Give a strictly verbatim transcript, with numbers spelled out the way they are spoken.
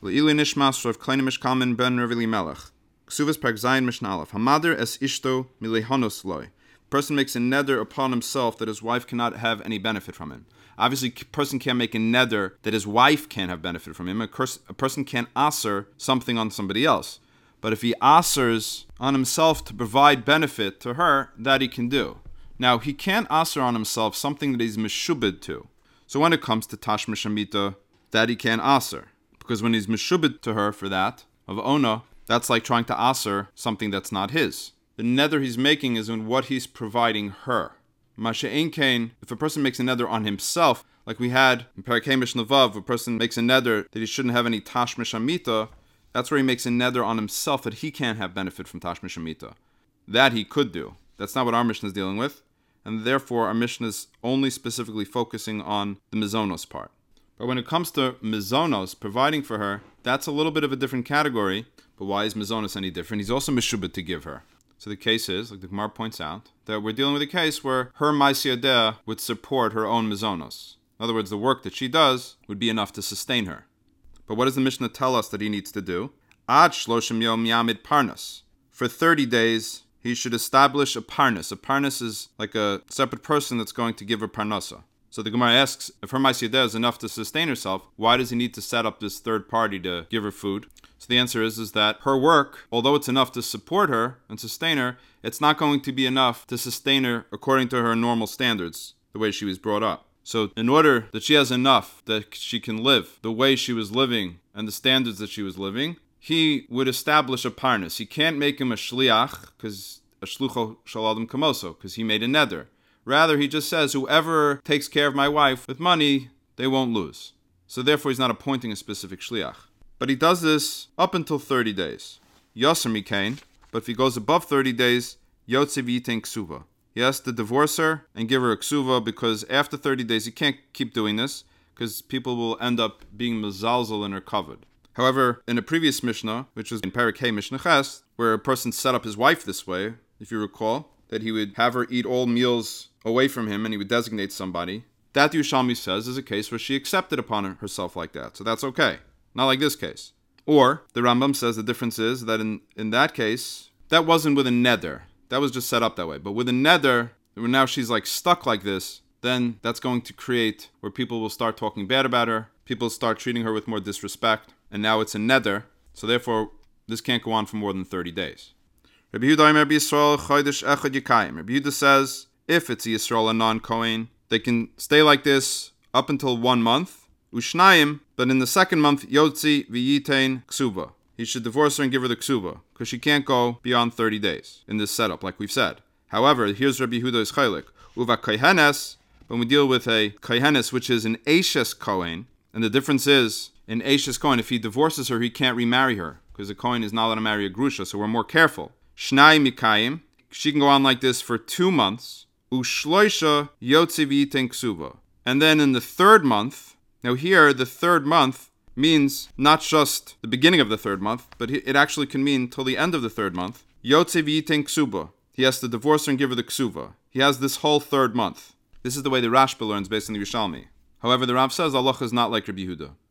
Le'ili nishmas Rav Klein Mishkalman ben Rav Elimelech. Ksuvas Perek Zayin Mishnah Aleph. Hamader es ishto milehonos loy. Person makes a neder upon himself that his wife cannot have any benefit from him. Obviously, a person can't make a neder that his wife can't have benefit from him. A, curs- a person can't aser something on somebody else. But if he asers on himself to provide benefit to her, that he can do. Now, he can't aser on himself something that he's meshubed to. So when it comes to tashma shamita, that he can't aser. Because when he's meshubed to her for that, of ona, that's like trying to aser something that's not his. The neder he's making is in what he's providing her. Masha'en kain, if a person makes a neder on himself, like we had in Perek Mishnah Vav, a person makes a neder that he shouldn't have any tashma shamita, that's where he makes a neder on himself that he can't have benefit from tashma shamita. That he could do. That's not what our Mishnah is dealing with, and therefore our Mishnah is only specifically focusing on the mizonos part. But when it comes to mizonos, providing for her, that's a little bit of a different category. But why is mizonos any different? He's also meshubed to give her. So the case is, like the Gemara points out, that we're dealing with a case where her ma'asiyadeh would support her own mizonos. In other words, the work that she does would be enough to sustain her. But what does the Mishnah tell us that he needs to do? Ad shloshim yom yamid parnas. For thirty days, he should establish a parnas. A parnas is like a separate person that's going to give her parnasa. So the Gemara asks, if her ma'asiyadeh is enough to sustain herself, why does he need to set up this third party to give her food? So the answer is, is that her work, although it's enough to support her and sustain her, it's not going to be enough to sustain her according to her normal standards, the way she was brought up. So in order that she has enough that she can live the way she was living and the standards that she was living, he would establish a parnas. He can't make him a shliach, because a shlucho shel adam kamoso, because he made a neder. Rather, he just says, whoever takes care of my wife with money, they won't lose. So therefore, he's not appointing a specific shliach. But he does this up until thirty days. Yoser mikain, but if he goes above thirty days, yotze v'yitein ksuva. He has to divorce her and give her a ksuva, because after thirty days, he can't keep doing this, because people will end up being mezalzel in her kavod. However, in a previous Mishnah, which was in Perek Mishnah Ches, where a person set up his wife this way, if you recall, that he would have her eat all meals away from him and he would designate somebody, that Yerushalmi says is a case where she accepted upon herself like that. So that's okay. Not like this case. Or, the Rambam says the difference is that in, in that case, that wasn't with a neder. That was just set up that way. But with a neder, when now she's like stuck like this, then that's going to create where people will start talking bad about her. People start treating her with more disrespect. And now it's a neder. So therefore, this can't go on for more than thirty days. Rabbi Yehuda says, if it's a Yisrael and non-Kohen, they can stay like this up until one month. Ushnayim, but in the second month, Yotzi v'yitein ksuva. He should divorce her and give her the ksuva, because she can't go beyond thirty days in this setup, like we've said. However, here's Rabbi Yehuda's chaylik. Uva kohenes, when we deal with a kohenes, which is an Eishes Kohen, and the difference is, in Eishes Kohen, if he divorces her, he can't remarry her, because a Kohen is not allowed to marry a grusha, so we're more careful. Shnai mikayim, she can go on like this for two months. Ushloisha yotzi v'yitein ksuva. And then in the third month, now here, the third month means not just the beginning of the third month, but it actually can mean till the end of the third month. Yotze v'yitein ksuba. He has to divorce her and give her the ksuva. He has this whole third month. This is the way the Rashba learns based on the Yerushalmi. However, the Rav says Allah is not like Rabbi Yehuda.